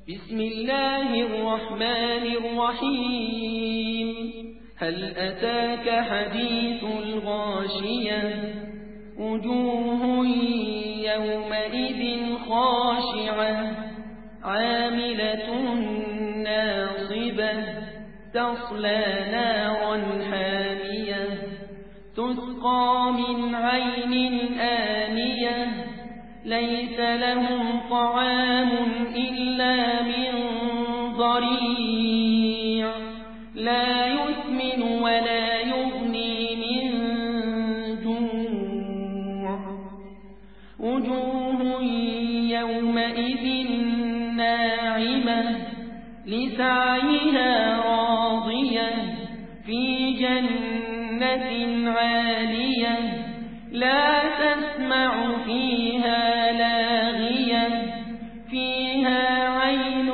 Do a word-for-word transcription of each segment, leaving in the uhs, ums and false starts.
بسم الله الرحمن الرحيم هل أتاك حديث الغاشية وجوه يومئذ خاشعة عاملة ناصبة تصلى نارا حامية تسقى من عين آنية ليس لهم طعام إلا من ضريع لا يسمن ولا يغني من جوع وجوه يومئذ ناعمة لسعيها راضية في جنة عالية لا تسمع فيها لاغية فيها عين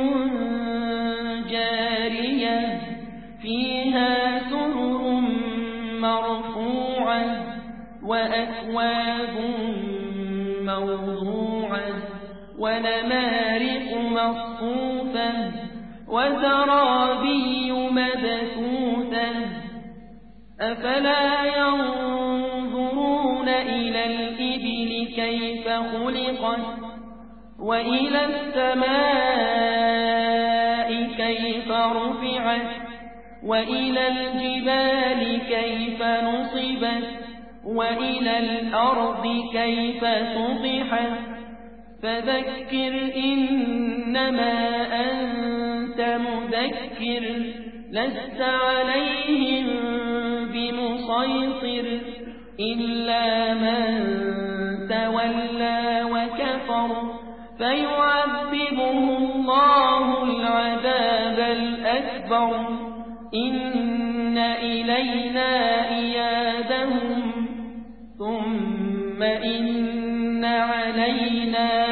جارية فيها سرر مرفوعة وأكواب موضوعة ونمارق مصفوفة وزرابي مبثوثة أفلا ينظرون إلى الإبل كيف خلقت وإلى السماء كيف رفعت وإلى الجبال كيف نصبت وإلى الأرض كيف سطحت فذكر إنما أنت مذكر لست عليهم بمسيطر إلا من تولى وكفر فيعذبه الله العذاب الأكبر إن إلينا إيابهم ثم إن علينا